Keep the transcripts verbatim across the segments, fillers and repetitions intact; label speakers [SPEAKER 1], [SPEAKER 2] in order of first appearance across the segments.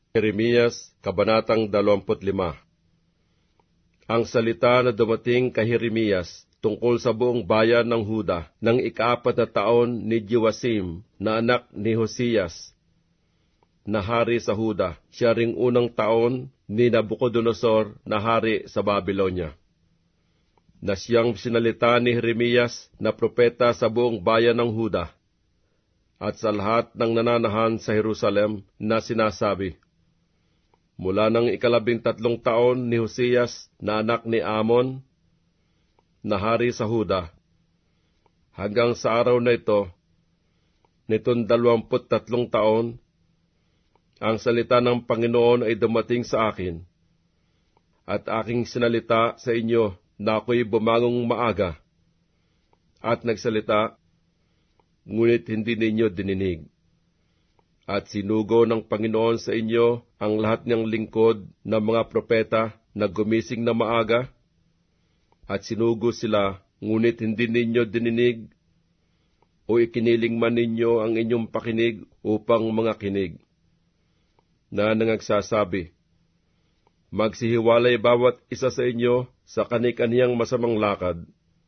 [SPEAKER 1] Jeremias, Kabanatang dalawampu't lima. Ang salita na dumating kay Jeremias tungkol sa buong bayan ng Huda ng ikaapat na taon ni Joasim na anak ni Hoseyas na hari sa Huda. Siya ring unang taon ni Nabucodonosor na hari sa Babylonia, na siyang sinalita ni Jeremias na propeta sa buong bayan ng Huda at sa lahat ng nananahan sa Jerusalem na sinasabi, mula ng ikalabing tatlong taon ni Hoseyas na anak ni Amon na hari sa Huda, hanggang sa araw na ito, nitong dalawamput tatlong taon, ang salita ng Panginoon ay dumating sa akin, at aking sinalita sa inyo na ako'y bumangong maaga, at nagsalita, ngunit hindi ninyo dininig. At sinugo ng Panginoon sa inyo ang lahat niyang lingkod na mga propeta na gumising na maaga, at sinugo sila, ngunit hindi ninyo dininig, o ikiniling man ninyo ang inyong pakinig upang mga kinig, na nangagsasabi, magsihiwalay bawat isa sa inyo sa kani-kaniyang masamang lakad,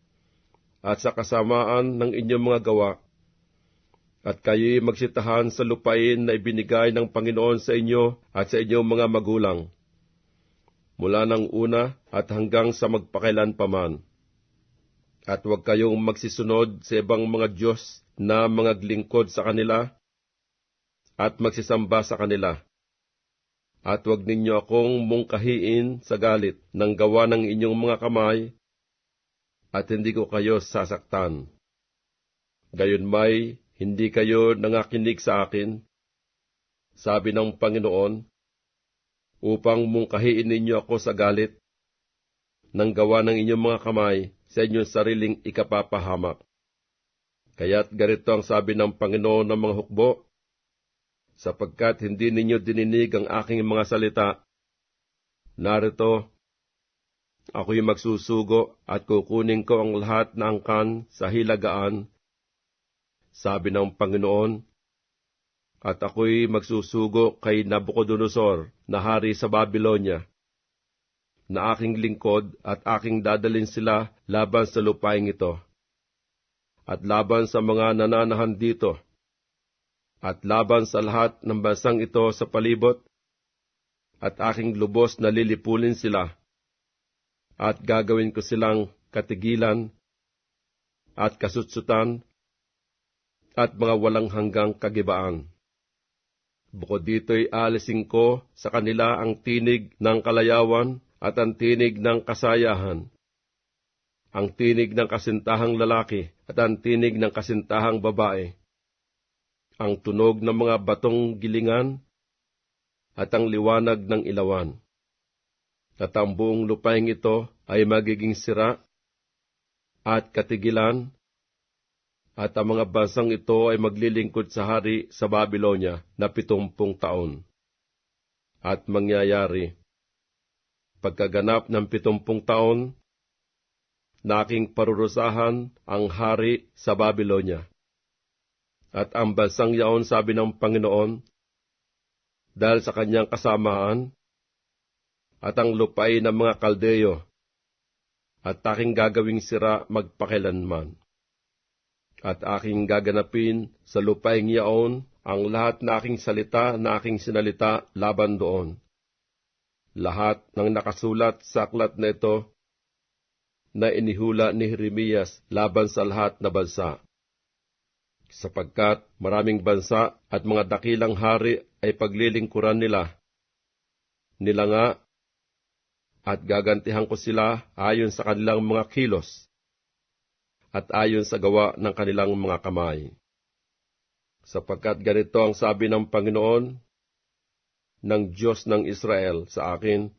[SPEAKER 1] at sa kasamaan ng inyong mga gawa, at kayo'y magsitahan sa lupain na ibinigay ng Panginoon sa inyo at sa inyong mga magulang, mula ng una at hanggang sa magpakailan paman. At huwag kayong magsisunod sa ibang mga Diyos na mga glingkod sa kanila at magsisamba sa kanila. At huwag ninyo akong mungkahiin sa galit ng gawa ng inyong mga kamay, at hindi ko kayo sasaktan. Gayunmay, hindi kayo nangakinig sa akin, sabi ng Panginoon, upang mungkahiin ninyo ako sa galit ng gawa ng inyong mga kamay sa inyong sariling ikapapahamak. Kaya't ganito ang sabi ng Panginoon ng mga hukbo, sapagkat hindi ninyo dininig ang aking mga salita, narito, ako'y magsusugo at kukunin ko ang lahat na angkan sa hilagaan, sabi ng Panginoon, at ako'y magsusugo kay Nabucodonosor na hari sa Babylonia, na aking lingkod at aking dadalin sila laban sa lupaing ito, at laban sa mga nananahan dito, at laban sa lahat ng bansang ito sa palibot, at aking lubos na lilipulin sila, at gagawin ko silang katigilan, at kasutsutan, at mga walang hanggang kagibaan. Bukod dito'y aalisin ko sa kanila ang tinig ng kalayawan at ang tinig ng kasayahan, ang tinig ng kasintahang lalaki at ang tinig ng kasintahang babae, ang tunog ng mga batong gilingan at ang liwanag ng ilawan. At ang buong lupaing ito ay magiging sira at katigilan, at ang mga bansang ito ay maglilingkod sa hari sa Babylonia na pitumpung taon. At mangyayari, pagkaganap ng pitumpung taon, na aking parurusahan ang hari sa Babylonia. At ang bansang yaon, sabi ng Panginoon, dahil sa kanyang kasamaan, at ang lupain ng mga Kaldeyo, at aking gagawing sira magpakilanman. At aking gaganapin sa lupaing yaon ang lahat na aking salita na aking sinalita laban doon. Lahat ng nakasulat sa aklat na ito na inihula ni Jeremias laban sa lahat na bansa. Sapagkat maraming bansa at mga dakilang hari ay paglilingkuran nila. Nila nga, at gagantihan ko sila ayon sa kanilang mga kilos, at ayon sa gawa ng kanilang mga kamay. Sapagkat ganito ang sabi ng Panginoon, ng Diyos ng Israel sa akin,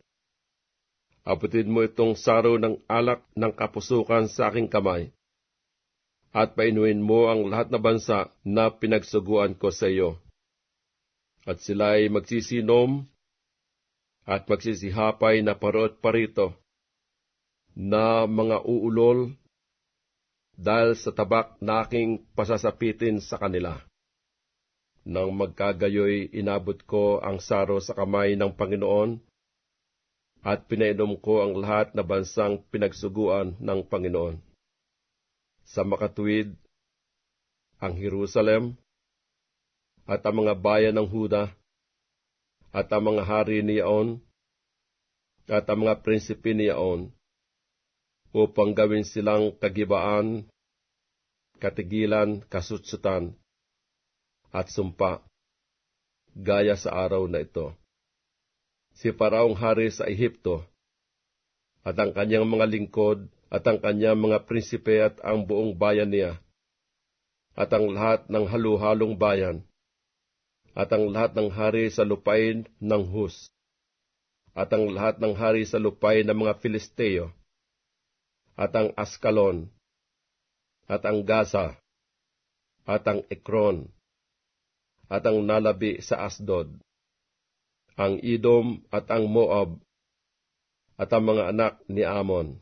[SPEAKER 1] abutin mo itong saro ng alak ng kapusukan sa aking kamay, at painuin mo ang lahat na bansa na pinagsuguan ko sa iyo. At sila ay magsisinom at magsisihapay na parot parito na mga uulol dahil sa tabak na aking pasasapitin sa kanila. Nang magkagayoy, inabot ko ang saro sa kamay ng Panginoon at pinainom ko ang lahat na bansang pinagsuguan ng Panginoon. Sa makatuwid, ang Jerusalem at ang mga bayan ng Huda at ang mga hari niyaon at ang mga prinsipe niyaon upang gawin silang kagibaan, katigilan, kasutsutan at sumpa, gaya sa araw na ito. Si Paraong hari sa Ehipto, at ang kanyang mga lingkod, at ang kanyang mga prinsipe at ang buong bayan niya, at ang lahat ng halu-halong bayan, at ang lahat ng hari sa lupain ng Hus, at ang lahat ng hari sa lupain ng mga Filisteo, at ang Askalon, at ang Gaza, at ang Ekron, at ang nalabi sa Asdod, ang Edom at ang Moab, at ang mga anak ni Amon,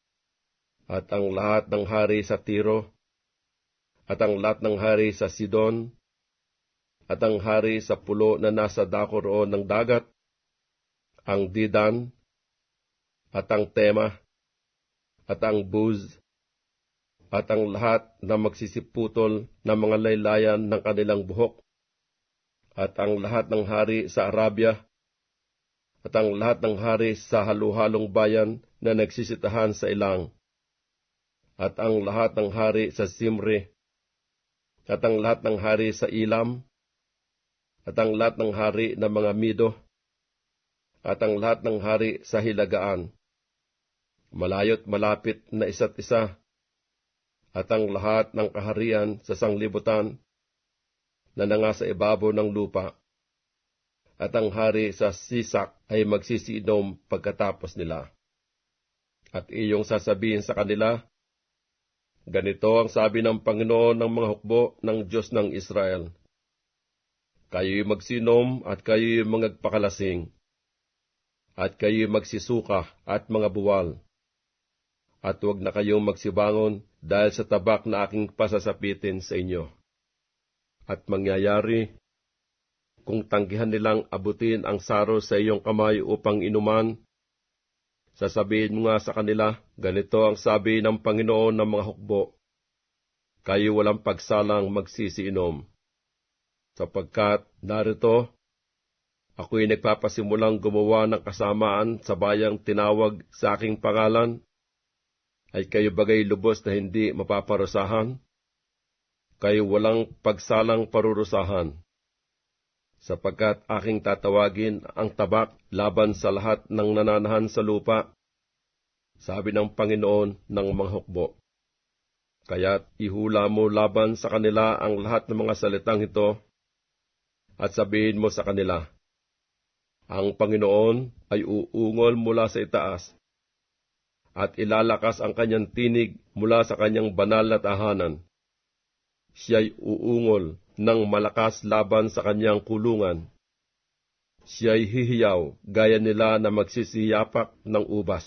[SPEAKER 1] at ang lahat ng hari sa Tiro, at ang lahat ng hari sa Sidon, at ang hari sa pulo na nasa dako roon ng dagat, ang Didan, at ang Tema, at ang Buz, at ang lahat na magsisiputol ng mga laylayan ng kanilang buhok, at ang lahat ng hari sa Arabia, at ang lahat ng hari sa halu-halong bayan na nagsisitahan sa ilang, at ang lahat ng hari sa Simri, at ang lahat ng hari sa Ilam, at ang lahat ng hari ng mga Mido, at ang lahat ng hari sa Hilagaan, malayo't malapit na isa't isa, at ang lahat ng kaharian sa sanglibutan na nangasa ibabaw ng lupa, at ang hari sa Sisak ay magsisiinom pagkatapos nila. At iyong sasabihin sa kanila, ganito ang sabi ng Panginoon ng mga hukbo ng Diyos ng Israel, kayo'y magsinom at kayo'y magpakalasing, at kayo'y magsisuka at mga buwal, at huwag na kayong magsibangon dahil sa tabak na aking pasasapitin sa inyo. At mangyayari, kung tanggihan nilang abutin ang saro sa iyong kamay upang inuman, sasabihin mo nga sa kanila, ganito ang sabi ng Panginoon ng mga hukbo, kayo walang pagsalang magsisiinom. Sapagkat narito, ako'y nagpapasimulang gumawa ng kasamaan sa bayang tinawag sa aking pangalan, ay kayo bagay lubos na hindi mapaparusahan? Kayo walang pagsalang parurusahan, sapagkat aking tatawagin ang tabak laban sa lahat ng nananahan sa lupa, sabi ng Panginoon ng mga hukbo. Kaya't ihula mo laban sa kanila ang lahat ng mga salitang ito, at sabihin mo sa kanila, ang Panginoon ay uungol mula sa itaas, at ilalakas ang kanyang tinig mula sa kanyang banal na tahanan. Siya'y uungol ng malakas laban sa kanyang kulungan. Siya'y hihiyaw gaya nila na magsisiyapak ng ubas,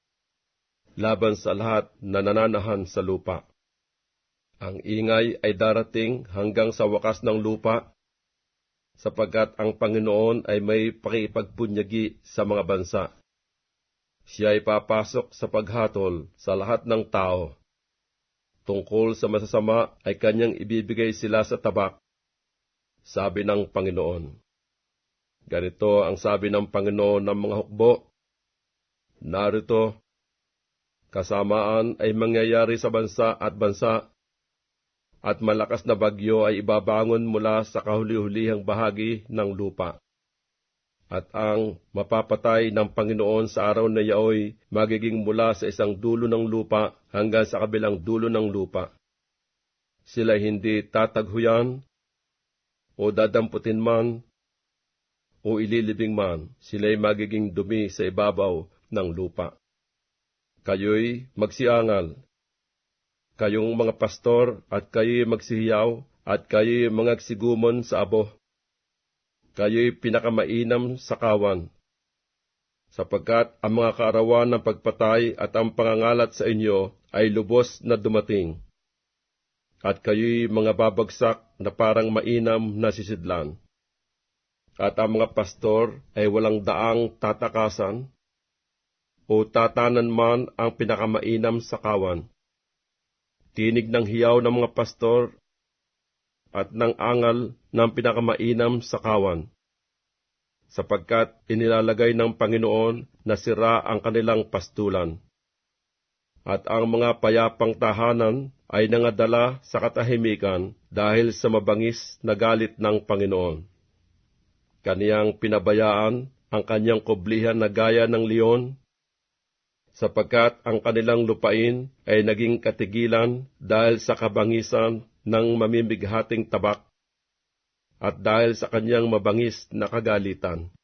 [SPEAKER 1] laban sa lahat na nananahan sa lupa. Ang ingay ay darating hanggang sa wakas ng lupa, sapagkat ang Panginoon ay may pakipagpunyagi sa mga bansa. Siya'y papasok sa paghatol sa lahat ng tao. Tungkol sa masasama ay kanyang ibibigay sila sa tabak, sabi ng Panginoon. Ganito ang sabi ng Panginoon ng mga hukbo, narito, kasamaan ay mangyayari sa bansa at bansa, at malakas na bagyo ay ibabangon mula sa kahuli-hulihang bahagi ng lupa. At ang mapapatay ng Panginoon sa araw na yaoy magiging mula sa isang dulo ng lupa hanggang sa kabilang dulo ng lupa. Sila hindi tataghuyan, o dadamputin man, o ililibing man, sila'y magiging dumi sa ibabaw ng lupa. Kayo'y magsiangal, kayong mga pastor, at kayo'y magsihiyaw, at kayo'y mga sigumon sa abo. Kayo'y pinakamainam sa kawan, sapagkat ang mga kaarawan ng pagpatay at ang pangangalat sa inyo ay lubos na dumating. at kayo'y mga babagsak na parang mainam na sisidlan. At ang mga pastor ay walang daang tatakasan, o tatanan man ang pinakamainam sa kawan. Tinig ng hiyaw ng mga pastor at ng angal ng pinakamainam sa kawan, sapagkat inilalagay ng Panginoon na sira ang kanilang pastulan. At ang mga payapang tahanan ay nangadala sa katahimikan dahil sa mabangis na galit ng Panginoon. Kaniyang pinabayaan ang kanyang kublihan na gaya ng leon, sapagkat ang kanilang lupain ay naging katigilan dahil sa kabangisan ng mamimighating tabak at dahil sa kanyang mabangis na kagalitan.